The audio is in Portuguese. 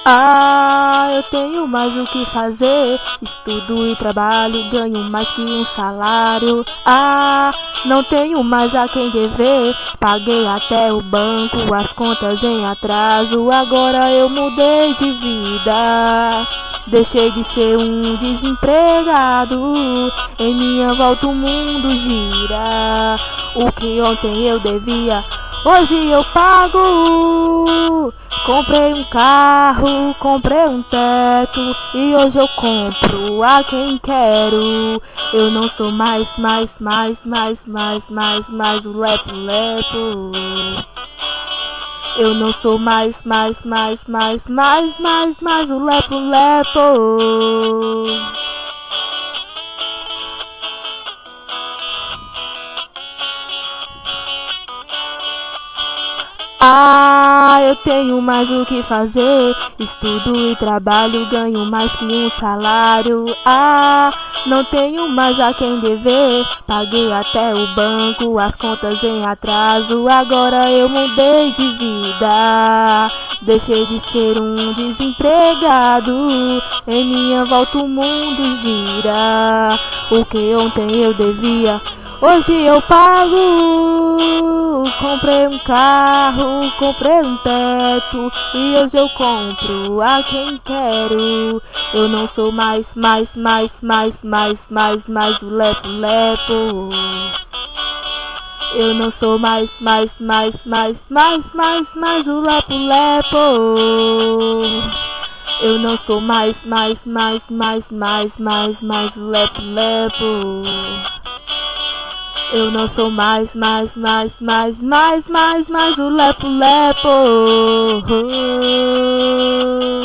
Eu tenho mais o que fazer. Estudo e trabalho, ganho mais que um salário. Não tenho mais a quem dever. Paguei até o banco, as contas em atraso. Agora eu mudei de vida. Deixei de ser um desempregado. Em minha volta o mundo gira. O que ontem eu devia, hoje eu pago. Comprei um carro, comprei um teto e hoje eu compro a quem quero. Eu não sou mais o lepo-lepo. Eu não sou mais o lepo-lepo. Eu tenho mais o que fazer. Estudo e trabalho, ganho mais que um salário. Não tenho mais a quem dever. Paguei até o banco, as contas em atraso. Agora eu mudei de vida. Deixei de ser um desempregado. Em minha volta o mundo gira. O que ontem eu devia, hoje eu pago. Comprei um carro, comprei um teto e hoje eu compro a quem quero. Eu não sou mais o lepo-lepo. Eu não sou mais o lepo-lepo. Eu não sou mais o lepo-lepo. Eu não sou mais o lepo-lepo.